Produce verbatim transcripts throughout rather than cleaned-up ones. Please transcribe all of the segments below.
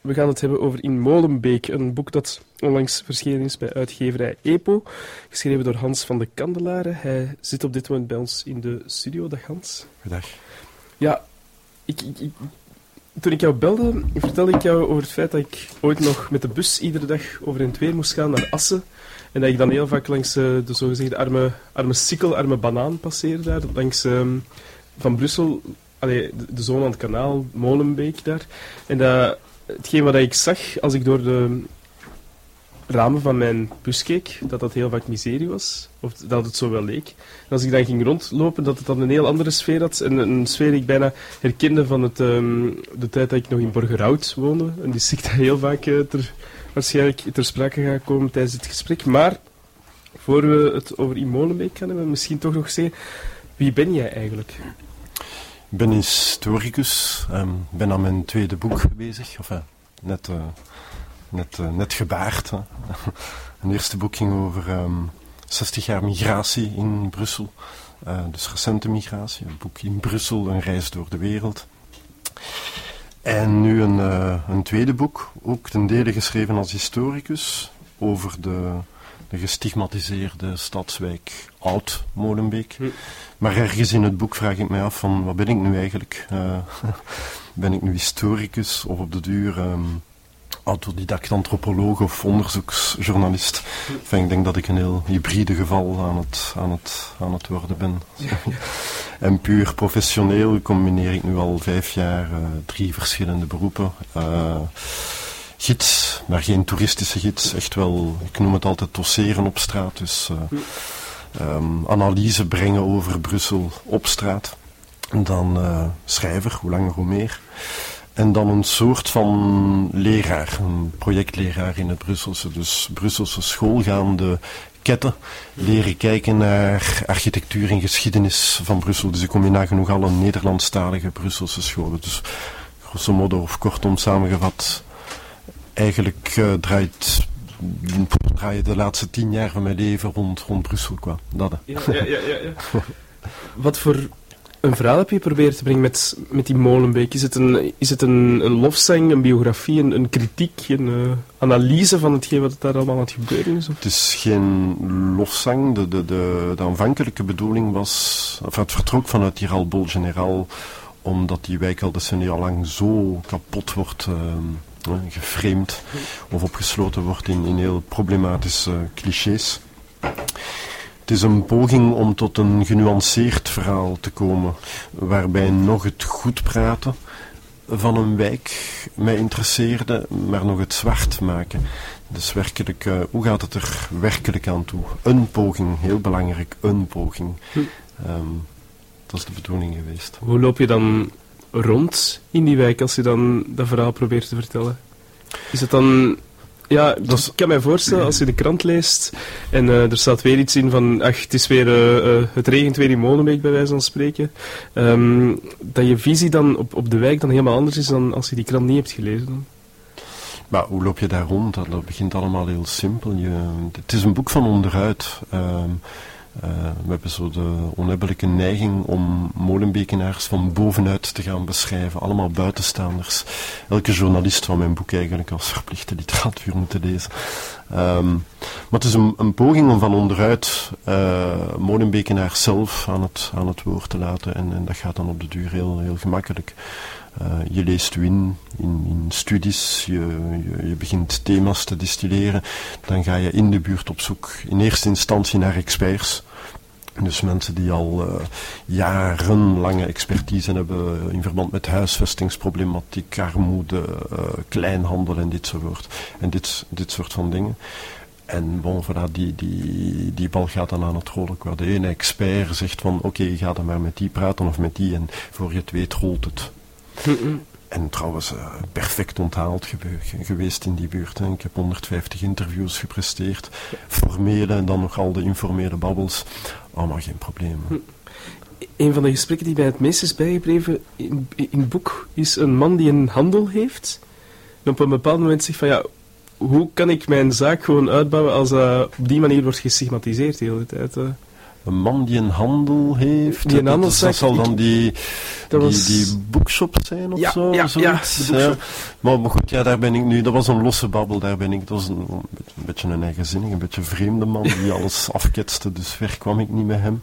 We gaan het hebben over In Molenbeek, een boek dat onlangs verschenen is bij uitgeverij EPO, geschreven door Hans van de Candelaren. Hij zit op dit moment bij ons in de studio. Dag Hans. Goedendag. Ja, ik, ik, ik, toen ik jou belde, vertelde ik jou over het feit dat ik ooit nog met de bus iedere dag over en weer moest gaan naar Assen. En dat ik dan heel vaak langs uh, de zogezegde arme, arme sikkel, arme banaan passeerde daar, langs um, van Brussel, allee, de, de zone aan het kanaal, Molenbeek daar. En dat, hetgeen wat ik zag als ik door de ramen van mijn bus keek, dat dat heel vaak miserie was, of dat het zo wel leek. En als ik dan ging rondlopen, dat het dan een heel andere sfeer had, en een sfeer die ik bijna herkende van het, um, de tijd dat ik nog in Borgerhout woonde, en die zie ik daar heel vaak uh, ter, waarschijnlijk ter sprake gaan komen tijdens het gesprek. Maar, voor we het over In Molenbeek gaan hebben, misschien toch nog zeggen, wie ben jij eigenlijk? Ik ben historicus, ik um, ben aan mijn tweede boek bezig, of uh, net... Uh, Net, uh, net gebaard. Hè. Een eerste boek ging over um, zestig jaar migratie in Brussel. Uh, dus recente migratie. Een boek In Brussel, een reis door de wereld. En nu een, uh, een tweede boek, ook ten dele geschreven als historicus, over de, de gestigmatiseerde stadswijk Oud-Molenbeek. Hm. Maar ergens in het boek vraag ik mij af van, wat ben ik nu eigenlijk? Uh, ben ik nu historicus of op de duur... Um, autodidact antropoloog of onderzoeksjournalist. Enfin, ik denk dat ik een heel hybride geval aan het, aan het, aan het worden ben. En puur professioneel combineer ik nu al vijf jaar uh, drie verschillende beroepen. Uh, gids, maar geen toeristische gids. Echt wel, ik noem het altijd doseren op straat. Dus uh, um, analyse brengen over Brussel op straat. En dan uh, schrijver, hoe langer hoe meer. En dan een soort van leraar, een projectleraar in het Brusselse. Dus Brusselse schoolgaande ketten leren kijken naar architectuur en geschiedenis van Brussel. Dus ik kom in nagenoeg alle Nederlandstalige Brusselse scholen. Dus grosso modo, of kortom samengevat, eigenlijk uh, draait, draait de laatste tien jaar van mijn leven rond, rond Brussel. Qua. Dat, ja, ja, ja, ja, ja. Wat voor... een verhaal heb je geprobeerd te brengen met, met die Molenbeek? Is het een, is het een, een lofzang, een biografie, een, een kritiek, een uh, analyse van hetgeen wat daar allemaal aan het gebeuren is? Of? Het is geen lofzang. De, de, de, de aanvankelijke bedoeling was... Enfin, het vertrok vanuit Tiralbol Generaal, omdat die wijk al decennia lang zo kapot wordt uh, geframed of opgesloten wordt in, in heel problematische uh, clichés. Het is een poging om tot een genuanceerd verhaal te komen, waarbij nog het goed praten van een wijk mij interesseerde, maar nog het zwart maken. Dus werkelijk, uh, hoe gaat het er werkelijk aan toe? Een poging, heel belangrijk, een poging. Hm. Um, dat is de bedoeling geweest. Hoe loop je dan rond in die wijk als je dan dat verhaal probeert te vertellen? Is het dan... Ja, dus ik kan mij voorstellen, als je de krant leest en uh, er staat weer iets in van, ach, het is weer, uh, uh, het regent weer in Molenbeek, bij wijze van spreken, um, dat je visie dan op, op de wijk dan helemaal anders is dan als je die krant niet hebt gelezen dan? Maar hoe loop je daar rond? Dat, dat begint allemaal heel simpel. Je, het is een boek van onderuit. Uh, Uh, we hebben zo de onhebbelijke neiging om Molenbekenaars van bovenuit te gaan beschrijven. Allemaal buitenstaanders. Elke journalist van mijn boek eigenlijk als verplichte literatuur moeten lezen. Um, maar het is een, een poging om van onderuit uh, Molenbekenaars zelf aan het, aan het woord te laten. En, en dat gaat dan op de duur heel, heel gemakkelijk. Uh, je leest u in, in, in studies, je, je, je begint thema's te distilleren. Dan ga je in de buurt op zoek in eerste instantie naar experts. Dus mensen die al uh, jarenlange expertise hebben in verband met huisvestingsproblematiek, armoede, uh, kleinhandel en dit soort, en dit, dit soort van dingen. En bon, voilà, die, die, die bal gaat dan aan het rollen. Waar de ene expert zegt van oké, okay, ga dan maar met die praten of met die en voor je het weet rolt het. Mm-mm. En trouwens, uh, perfect onthaald gebe- geweest in die buurt. Hè. Ik heb honderdvijftig interviews gepresteerd. Formele en dan nog al de informele babbels. Allemaal geen probleem. Hm. Een van de gesprekken die mij het meest is bijgebleven in, in het boek is een man die een handel heeft. En op een bepaald moment zegt van ja, hoe kan ik mijn zaak gewoon uitbouwen als dat uh, op die manier wordt gestigmatiseerd de hele tijd? Uh? een man die een handel heeft. Die een dat, is, dat zal dan die, dat die, was... die boekshop zijn of ja, zo? Ja, zoiets. ja, de boekshop. Ja. Maar, maar goed, ja, daar ben ik nu. Dat was een losse babbel. Daar ben ik. Dat was een, een, beetje, een beetje een eigenzinnig, een beetje vreemde man die alles afketste. Dus ver kwam ik niet met hem.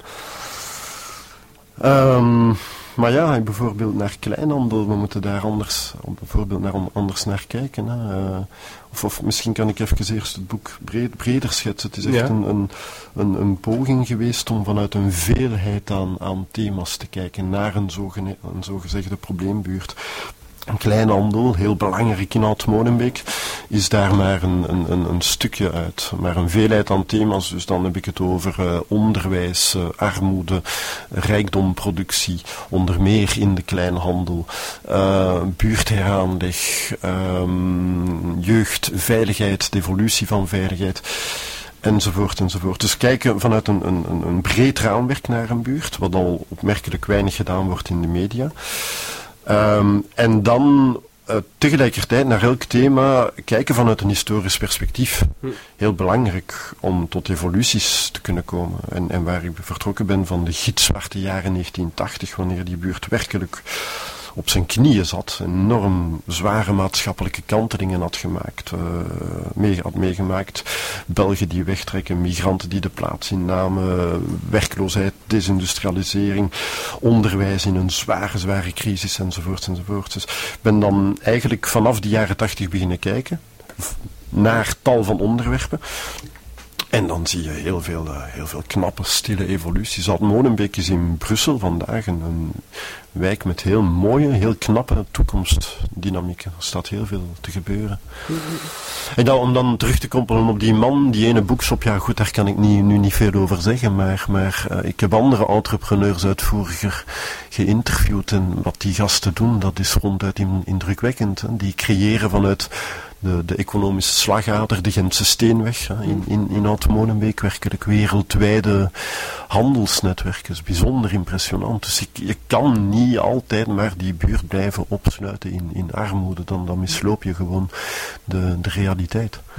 Um, maar ja, bijvoorbeeld naar kleinhandel, we moeten daar anders, bijvoorbeeld naar, anders naar kijken. Hè. Uh, of, of misschien kan ik even eerst het boek breed, breder schetsen. Het is echt ja. een, een, een, een poging geweest om vanuit een veelheid aan, aan thema's te kijken naar een, zogene, een zogezegde probleembuurt. Een kleinhandel, heel belangrijk in Oud-Molenbeek, is daar maar een, een, een, een stukje uit. Maar een veelheid aan thema's, dus dan heb ik het over uh, onderwijs, uh, armoede, rijkdomproductie, onder meer in de kleinhandel, uh, buurtheraanleg, um, jeugd, veiligheid, de evolutie van veiligheid. Enzovoort, enzovoort. Dus kijken vanuit een, een, een breed raamwerk naar een buurt, wat al opmerkelijk weinig gedaan wordt in de media. Um, en dan uh, tegelijkertijd naar elk thema kijken vanuit een historisch perspectief. Heel belangrijk om tot evoluties te kunnen komen. En, en waar ik vertrokken ben van de gitzwarte jaren negentien tachtig, wanneer die buurt werkelijk op zijn knieën zat, enorm zware maatschappelijke kantelingen had gemaakt, uh, mee, had meegemaakt. Belgen die wegtrekken, migranten die de plaats innamen, werkloosheid, desindustrialisering, onderwijs in een zware, zware crisis, enzovoort, enzovoort. Dus ik ben dan eigenlijk vanaf de jaren tachtig beginnen kijken naar tal van onderwerpen. En dan zie je heel veel, uh, heel veel knappe, stille evoluties. Oud-Molenbeek is in Brussel vandaag een, een wijk met heel mooie, heel knappe toekomstdynamieken. Er staat heel veel te gebeuren. En dan, om dan terug te koppelen op die man, die ene boekshop, ja goed, daar kan ik niet, nu niet veel over zeggen, maar, maar uh, ik heb andere entrepreneurs uitvoeriger geïnterviewd en wat die gasten doen, dat is ronduit indrukwekkend. Hè. Die creëren vanuit De, de economische slagader, de Gentse Steenweg, hè, in, in, in Oud-Molenbeek, werkelijk wereldwijde handelsnetwerken. Dat is bijzonder impressionant. Dus ik, je kan niet altijd maar die buurt blijven opsluiten in, in armoede. Dan, dan misloop je gewoon de, de realiteit. Hm.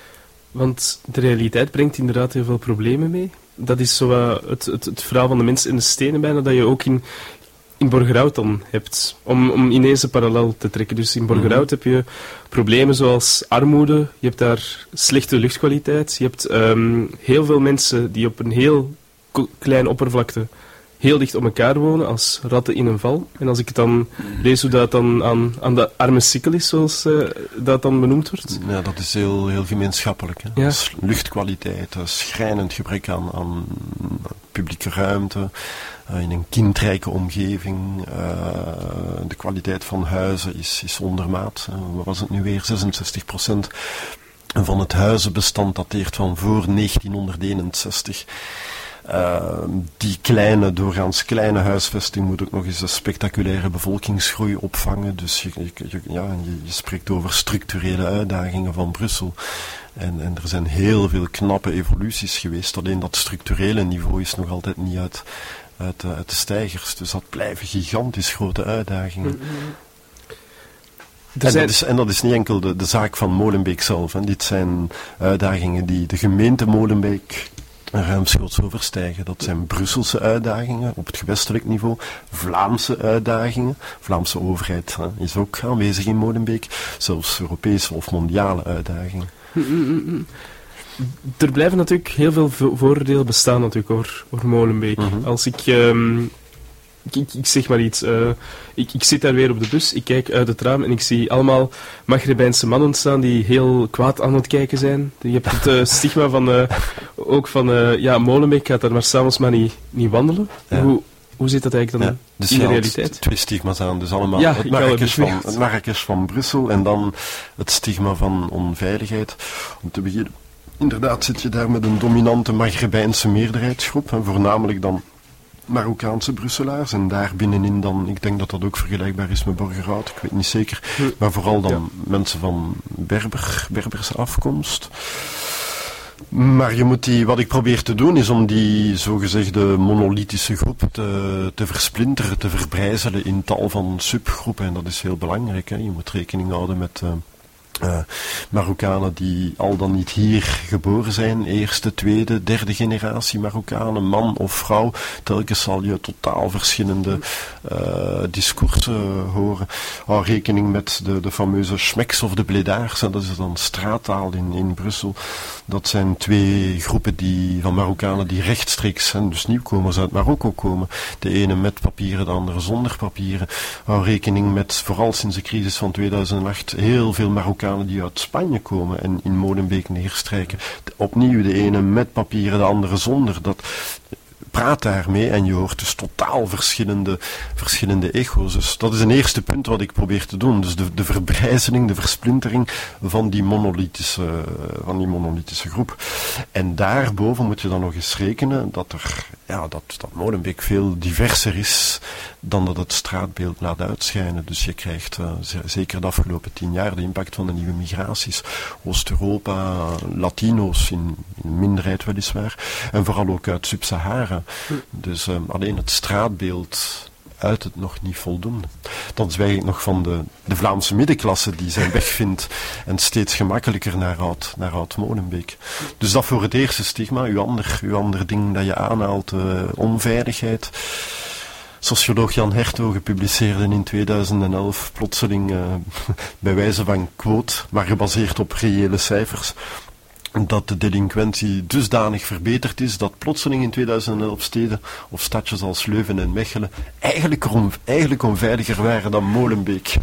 Want de realiteit brengt inderdaad heel veel problemen mee. Dat is zo uh, het, het, het verhaal van de mensen in de stenen bijna, dat je ook in... in Borgerhout dan hebt, om, om ineens een parallel te trekken. Dus in Borgerhout mm-hmm. heb je problemen zoals armoede, je hebt daar slechte luchtkwaliteit, je hebt um, heel veel mensen die op een heel ko- kleine oppervlakte heel dicht op elkaar wonen, als ratten in een val. En als ik het dan lees hoe dat dan aan, aan de arme sikkel is, zoals uh, dat dan benoemd wordt. Ja, dat is heel, heel gemeenschappelijk. Hè? Ja. Dus luchtkwaliteit, schrijnend gebrek aan, aan publieke ruimte, uh, in een kindrijke omgeving. Uh, de kwaliteit van huizen is, is ondermaat. Uh, wat was het nu weer? zesenzestig procent van het huizenbestand dateert van voor negentienhonderdeenenzestig. Uh, die kleine, doorgaans kleine huisvesting moet ook nog eens een spectaculaire bevolkingsgroei opvangen. Dus je, je, je, ja, je, je spreekt over structurele uitdagingen van Brussel. En, en er zijn heel veel knappe evoluties geweest. Alleen dat structurele niveau is nog altijd niet uit, uit, uit de steigers. Dus dat blijven gigantisch grote uitdagingen. Mm-hmm. En dat, is, en dat is niet enkel de, de zaak van Molenbeek zelf. Hè. Dit zijn uitdagingen die de gemeente Molenbeek ruimschoots overstijgen. Dat zijn Brusselse uitdagingen op het gewestelijk niveau, Vlaamse uitdagingen. Vlaamse overheid hè, is ook aanwezig in Molenbeek, zelfs Europese of mondiale uitdagingen. Er blijven natuurlijk heel veel vo- voordelen bestaan natuurlijk over, over Molenbeek. Mm-hmm. Als ik, um, ik, ik, ik zeg maar iets, uh, ik, ik zit daar weer op de bus, ik kijk uit het raam en ik zie allemaal Maghrebijnse mannen staan die heel kwaad aan het kijken zijn. Je hebt het uh, stigma van, uh, ook van, uh, ja, Molenbeek gaat daar maar s'avonds maar niet, niet wandelen. Ja. Hoe, hoe zit dat eigenlijk dan ja, dus in de realiteit? Twee stigma's aan, dus allemaal ja, het, Marrakesh van, het Marrakesh van Brussel en dan het stigma van onveiligheid. Om te beginnen, inderdaad zit je daar met een dominante Maghrebijnse meerderheidsgroep, en voornamelijk dan Marokkaanse Brusselaars, en daar binnenin dan, ik denk dat dat ook vergelijkbaar is met Borgerhout, ik weet niet zeker, hm. maar vooral dan ja. mensen van Berber, Berberse afkomst. Maar je moet die, wat ik probeer te doen, is om die zogezegde monolithische groep te, te versplinteren, te verbrijzelen in tal van subgroepen, en dat is heel belangrijk. Hè. Je moet rekening houden met uh, Uh, Marokkanen die al dan niet hier geboren zijn, eerste, tweede, derde generatie Marokkanen, man of vrouw, telkens zal je totaal verschillende uh, discoursen horen. Hou rekening met de, de fameuze schmecks of de blédards, dat is dan straattaal in, in Brussel. Dat zijn twee groepen die, van Marokkanen die rechtstreeks, en dus nieuwkomers uit Marokko komen. De ene met papieren, de andere zonder papieren. Hou rekening met, vooral sinds de crisis van tweeduizend acht, heel veel Marokkanen die uit Spanje komen en in Molenbeek neerstrijken. De, opnieuw de ene met papieren, de andere zonder. Dat praat daarmee en je hoort dus totaal verschillende, verschillende echo's. Dus dat is een eerste punt wat ik probeer te doen. Dus de, de verbrijzeling, de versplintering van die monolithische, van die monolithische groep. En daarboven moet je dan nog eens rekenen dat er, ja, dat, dat Molenbeek veel diverser is dan dat het straatbeeld laat uitschijnen. Dus je krijgt uh, zeker de afgelopen tien jaar de impact van de nieuwe migraties. Oost-Europa, Latino's in, in minderheid weliswaar. En vooral ook uit Sub-Sahara. Hm. Dus um, alleen het straatbeeld uit het nog niet voldoende. Dan zwijg ik nog van de, de Vlaamse middenklasse die zijn weg vindt en steeds gemakkelijker naar Oud, naar Oud-Molenbeek. Dus dat voor het eerste stigma. Uw ander, uw ander ding dat je aanhaalt, uh, onveiligheid. Socioloog Jan Hertogen publiceerde in tweeduizend elf plotseling, uh, bij wijze van quote, maar gebaseerd op reële cijfers, dat de delinquentie dusdanig verbeterd is dat plotseling in tweeduizend elf steden of stadjes als Leuven en Mechelen eigenlijk, on, eigenlijk onveiliger waren dan Molenbeek.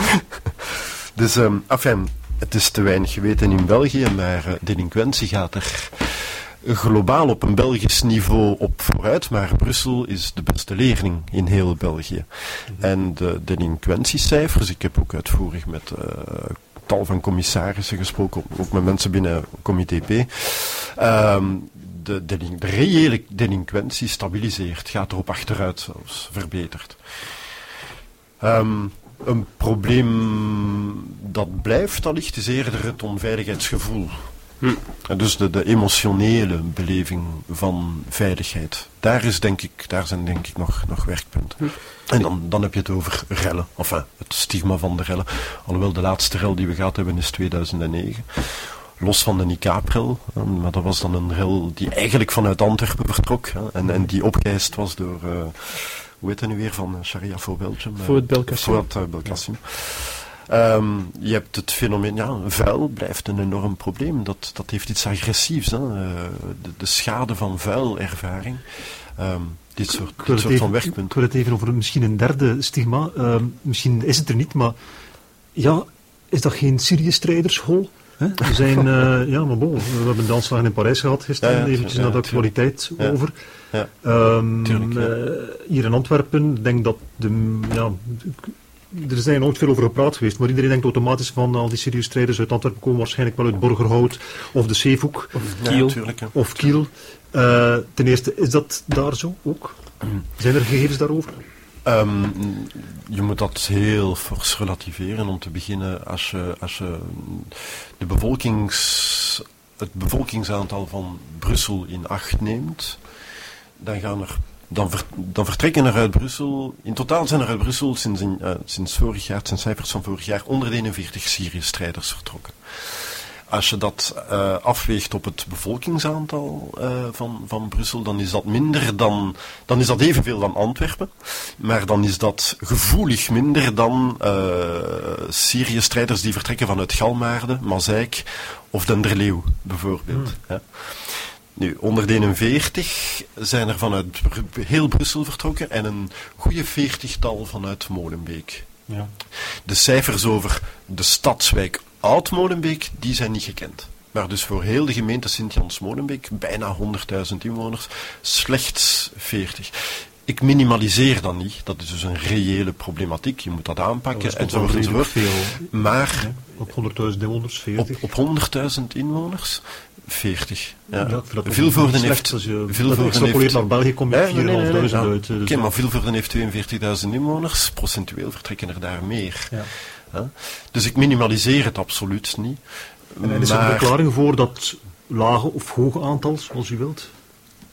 Dus, um, enfin, het is te weinig geweten in België, maar uh, delinquentie gaat er globaal op een Belgisch niveau op vooruit, maar Brussel is de beste leerling in heel België. Mm-hmm. En de delinquentiecijfers, ik heb ook uitvoerig met uh, tal van commissarissen gesproken, ook met mensen binnen Comité P. Um, de, de, de reële delinquentie stabiliseert, gaat erop achteruit zelfs, verbetert. Um, een probleem dat blijft, allicht, is eerder het onveiligheidsgevoel. Hm. En dus de, de emotionele beleving van veiligheid. Daar, is, denk ik, daar zijn denk ik nog, nog werkpunten. Hm. En dan, dan heb je het over rellen. Enfin, het stigma van de rellen. Alhoewel de laatste rel die we gehad hebben is tweeduizend negen. Los van de Niqab-rel. Maar dat was dan een rel die eigenlijk vanuit Antwerpen vertrok. En, en die opgeëist was door... Uh, hoe heet het nu weer? Van Sharia voor Belgium? Fouad Belkacem. Fouad uh, Belkacem. Um, je hebt het fenomeen, ja, vuil blijft een enorm probleem. Dat, dat heeft iets agressiefs. Hè? Uh, de, de schade van vuilervaring. Um, dit soort, dit soort even, van werkpunten. Ik wil het even over misschien een derde stigma. Uh, misschien is het er niet, maar ja, is dat geen Syrië-strijdershol? We zijn, uh, ja, maar bon, we hebben de aanslagen in Parijs gehad gisteren, ja, ja, eventjes ja, naar de actualiteit ja, over. Ja, um, tuurlijk, ja. uh, hier in Antwerpen, ik denk dat de, ja, er zijn nooit veel over gepraat geweest, maar iedereen denkt automatisch van al die Syrië-strijders uit Antwerpen komen waarschijnlijk wel uit Borgerhout of de Zeevoek. Of Kiel. Ja, tuurlijk, ja. Of Kiel. Uh, ten eerste, is dat daar zo ook? Mm. Zijn er gegevens daarover? Um, je moet dat heel fors relativeren. Om te beginnen, als je, als je de bevolkings, het bevolkingsaantal van Brussel in acht neemt, dan gaan er Dan, ver, dan vertrekken er uit Brussel, in totaal zijn er uit Brussel sinds, in, uh, sinds vorig jaar, het zijn cijfers van vorig jaar, honderdeenenveertig Syrië-strijders vertrokken. Als je dat uh, afweegt op het bevolkingsaantal uh, van, van Brussel, dan is dat minder dan, dan is dat evenveel dan Antwerpen, maar dan is dat gevoelig minder dan uh, Syrië-strijders die vertrekken vanuit Galmaarde, Mazeik of Denderleeuw, bijvoorbeeld. Hmm. Ja. Nu, honderdeenenveertig zijn er vanuit heel Brussel vertrokken en een goede veertigtal vanuit Molenbeek. Ja. De cijfers over de stadswijk Oud-Molenbeek, die zijn niet gekend. Maar dus voor heel de gemeente Sint-Jans-Molenbeek, bijna honderdduizend inwoners, slechts veertig. Ik minimaliseer dat niet, dat is dus een reële problematiek, je moet dat aanpakken, enzovoort enzovoort. Veel. Maar... Ja, op honderdduizend inwoners, veertig. Op, op honderdduizend inwoners... veertig. Ja. Ja, Vilvoorde heeft... Als je Vilvoorde extrapoleert heeft, naar België kom je ja, op vierduizend nee, nee, nee, uit. Oké, Dus okay, maar Vilvoorde heeft tweeënveertigduizend inwoners. Procentueel vertrekken er daar meer. Ja. Ja? Dus ik minimaliseer het absoluut niet. En er is er een verklaring voor dat lage of hoge aantal, zoals u wilt?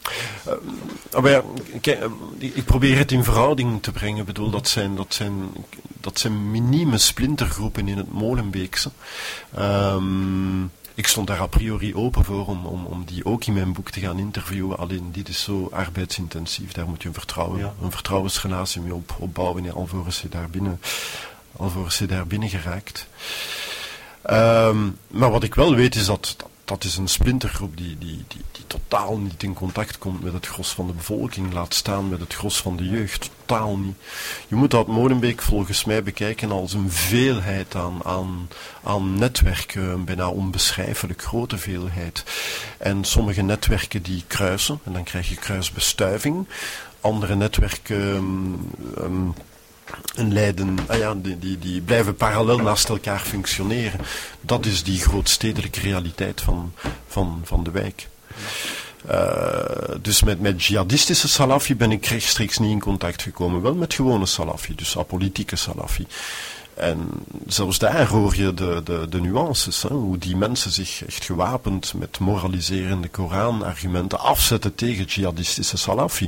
Uh, maar ja, kijk, ik probeer het in verhouding te brengen. Ik bedoel, dat zijn, dat zijn, dat zijn minieme splintergroepen in het Molenbeekse. Um, ik stond daar a priori open voor om, om, om die ook in mijn boek te gaan interviewen. Alleen dit is zo arbeidsintensief. Daar moet je een, vertrouwen, ja. een vertrouwensrelatie mee op, opbouwen, ja, alvorens je daar binnen, alvorens je daar binnen geraakt. Um, maar wat ik wel weet is dat, dat dat is een splintergroep die, die, die, die totaal niet in contact komt met het gros van de bevolking, laat staan met het gros van de jeugd. Totaal niet. Je moet dat Molenbeek volgens mij bekijken als een veelheid aan, aan, aan netwerken, een bijna onbeschrijfelijk grote veelheid. En sommige netwerken die kruisen, en dan krijg je kruisbestuiving. Andere netwerken um, um, En leiden, ah ja, die, die, die blijven parallel naast elkaar functioneren. Dat is die grootstedelijke realiteit van, van, van de wijk. Uh, dus met, met jihadistische salafi ben ik rechtstreeks niet in contact gekomen. Wel met gewone salafi, dus apolitieke salafi. En zelfs daar hoor je de, de, de nuances, hè, hoe die mensen zich echt gewapend met moraliserende Koranargumenten afzetten tegen jihadistische salafi.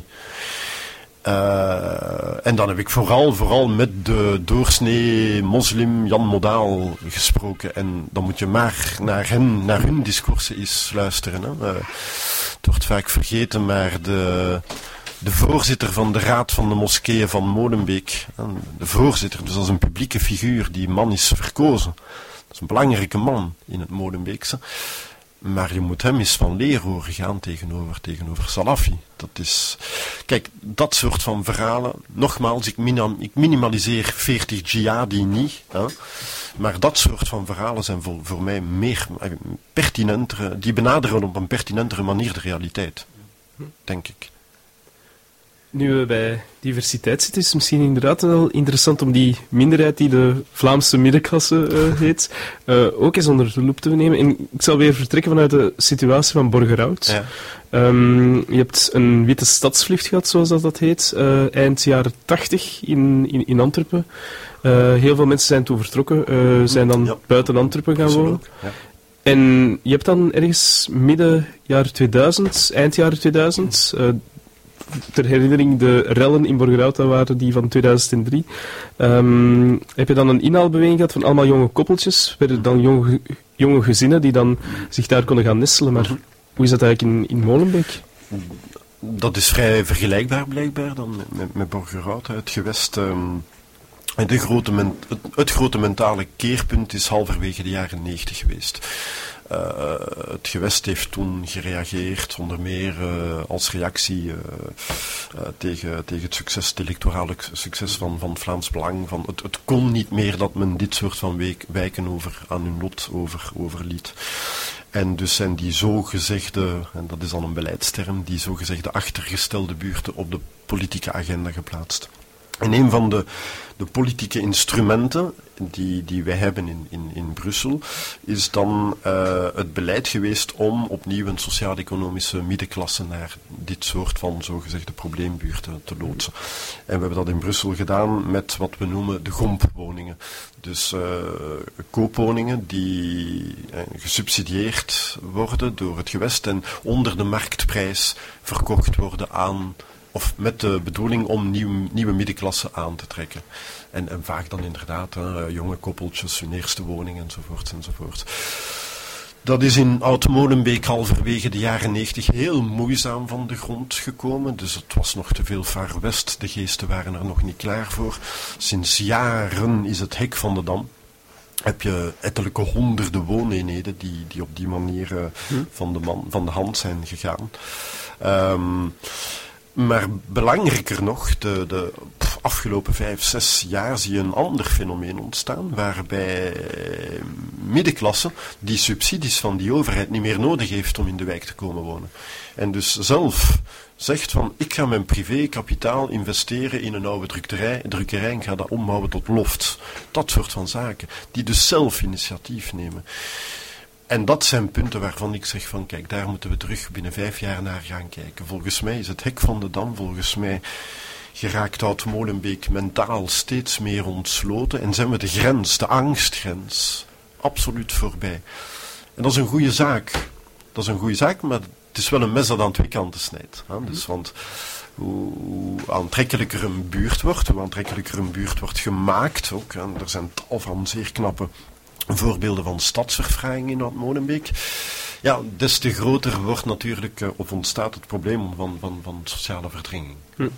Uh, en dan heb ik vooral, vooral met de doorsnee moslim Jan Modaal gesproken. En dan moet je maar naar hen, naar hun discoursen eens luisteren. Hè. Uh, het wordt vaak vergeten, maar de, de voorzitter van de Raad van de Moskeeën van Molenbeek, de voorzitter, dus als een publieke figuur, die man is verkozen. Dat is een belangrijke man in het Molenbeekse. Maar je moet hem eens van leer horen gaan tegenover, tegenover Salafi. Dat is... Kijk, dat soort van verhalen... Nogmaals, ik, minim, ik minimaliseer veertig jihadi niet. Hè, maar dat soort van verhalen zijn voor, voor mij meer pertinentere... Die benaderen op een pertinentere manier de realiteit. Denk ik. Nu we bij diversiteit zitten, is het misschien inderdaad wel interessant om die minderheid die de Vlaamse middenklasse uh, heet, uh, ook eens onder de loep te nemen. En ik zal weer vertrekken vanuit de situatie van Borgerhout. Ja. Um, je hebt een witte stadsvlucht gehad, zoals dat, dat heet, uh, eind jaren tachtig in, in, in Antwerpen. Uh, heel veel mensen zijn toen vertrokken, uh, zijn dan ja. buiten Antwerpen gaan wonen. Ja. En je hebt dan ergens midden jaar tweeduizend, eind jaren tweeduizend... Uh, ter herinnering, de rellen in Borgerhout waren die van tweeduizend drie. Um, heb je dan een inhaalbeweging gehad van allemaal jonge koppeltjes? Werden dan jonge, jonge gezinnen die dan zich daar konden gaan nestelen? Maar hoe is dat eigenlijk in, in Molenbeek? Dat is vrij vergelijkbaar blijkbaar dan met, met, met Borgerhout. Het gewest... Um de grote men, het, het grote mentale keerpunt is halverwege de jaren negentig geweest. Uh, het gewest heeft toen gereageerd, onder meer uh, als reactie uh, uh, tegen, tegen het succes, het electorale succes van, van Vlaams Belang. Van het, het kon niet meer dat men dit soort van week, wijken over, aan hun lot over, overliet. En dus zijn die zogezegde, en dat is dan een beleidsterm, die zogezegde achtergestelde buurten op de politieke agenda geplaatst. En een van de, de politieke instrumenten die, die wij hebben in, in, in Brussel is dan uh, het beleid geweest om opnieuw een sociaal-economische middenklasse naar dit soort van zogezegde probleembuurten te loodsen. En we hebben dat in Brussel gedaan met wat we noemen de gompwoningen. Dus uh, koopwoningen die uh, gesubsidieerd worden door het gewest en onder de marktprijs verkocht worden aan... Of met de bedoeling om nieuw, nieuwe middenklasse aan te trekken. En, en vaak dan inderdaad hè, jonge koppeltjes, hun eerste woning enzovoort enzovoort. Dat is in Oud-Molenbeek halverwege de jaren negentig heel moeizaam van de grond gekomen. Dus het was nog te veel Far West. De geesten waren er nog niet klaar voor. Sinds jaren is het hek van de Dam. Heb je ettelijke honderden wooneenheden die, die op die manier uh, hm. van, de man, van de hand zijn gegaan. Um, Maar belangrijker nog, de, de pff, afgelopen vijf, zes jaar zie je een ander fenomeen ontstaan, waarbij middenklasse die subsidies van die overheid niet meer nodig heeft om in de wijk te komen wonen. En dus zelf zegt van, ik ga mijn privé-kapitaal investeren in een oude drukkerij, drukkerij en ga dat ombouwen tot loft. Dat soort van zaken, die dus zelf initiatief nemen. En dat zijn punten waarvan ik zeg van, kijk, daar moeten we terug binnen vijf jaar naar gaan kijken. Volgens mij is het hek van de Dam, volgens mij geraakt Oud-Molenbeek mentaal steeds meer ontsloten. En zijn we de grens, de angstgrens, absoluut voorbij. En dat is een goede zaak. Dat is een goede zaak, maar het is wel een mes dat aan twee kanten snijdt. Hè? Dus, want hoe, hoe aantrekkelijker een buurt wordt, hoe aantrekkelijker een buurt wordt gemaakt ook. Hè? Er zijn tal van zeer knappe voorbeelden van stadsverfraaiing in Oud-Molenbeek. Ja, des te groter wordt natuurlijk, uh, of ontstaat het probleem van, van, van sociale verdringing. Hm. Uh,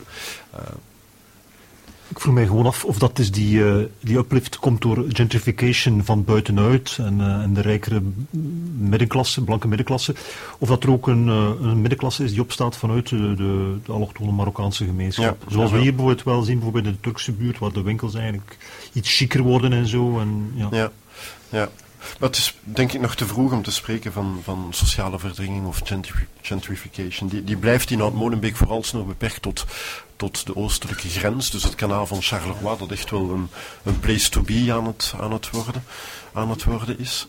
Ik vroeg mij gewoon af of dat is die, uh, die uplift komt door gentrification van buitenuit en, uh, en de rijkere middenklasse, blanke middenklasse, of dat er ook een, uh, een middenklasse is die opstaat vanuit de, de, de allochtone Marokkaanse gemeenschap. Ja, Zoals we hier bijvoorbeeld wel zien, bijvoorbeeld in de Turkse buurt, waar de winkels eigenlijk iets chiquer worden en zo. En, ja. Ja, ja. Maar het is denk ik nog te vroeg om te spreken van, van sociale verdringing of gentri- gentrification. Die, die blijft in Oud-Molenbeek vooralsnog beperkt tot, tot de oostelijke grens. Dus het kanaal van Charleroi, dat echt wel een, een place to be aan het, aan het, worden, aan het worden is.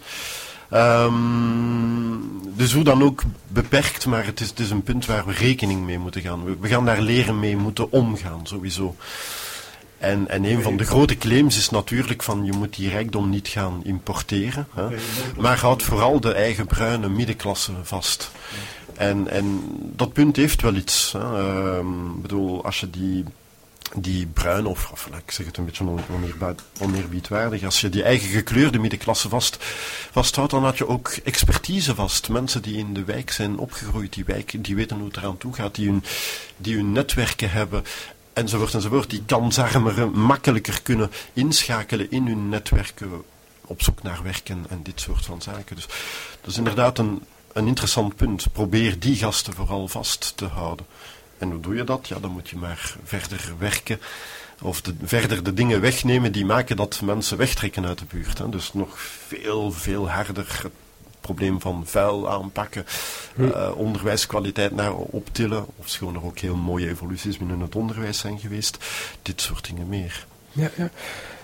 Um, dus hoe dan ook beperkt, maar het is, het is een punt waar we rekening mee moeten gaan. We, we gaan daar leren mee moeten omgaan, sowieso. En, en een van de grote claims is natuurlijk van je moet die rijkdom niet gaan importeren, hè, maar houd vooral de eigen bruine middenklasse vast. En, en dat punt heeft wel iets. Ik uh, bedoel, als je die, die bruine, of, of ik zeg het een beetje oneerbiedwaardig, als je die eigen gekleurde middenklasse vast, vasthoudt, dan had je ook expertise vast. Mensen die in de wijk zijn opgegroeid, die, wijk, die weten hoe het eraan toe gaat, die hun, die hun netwerken hebben, enzovoort, enzovoort, die kansarmeren makkelijker kunnen inschakelen in hun netwerken op zoek naar werk en, en dit soort van zaken. Dus dat is inderdaad een, een interessant punt. Probeer die gasten vooral vast te houden. En hoe doe je dat? Ja, dan moet je maar verder werken of de, verder de dingen wegnemen die maken dat mensen wegtrekken uit de buurt. Hè. Dus nog veel, veel harder het probleem van vuil aanpakken, uh, onderwijskwaliteit naar optillen, of schoon er ook heel mooie evoluties binnen het onderwijs zijn geweest, dit soort dingen meer. Ja, ja.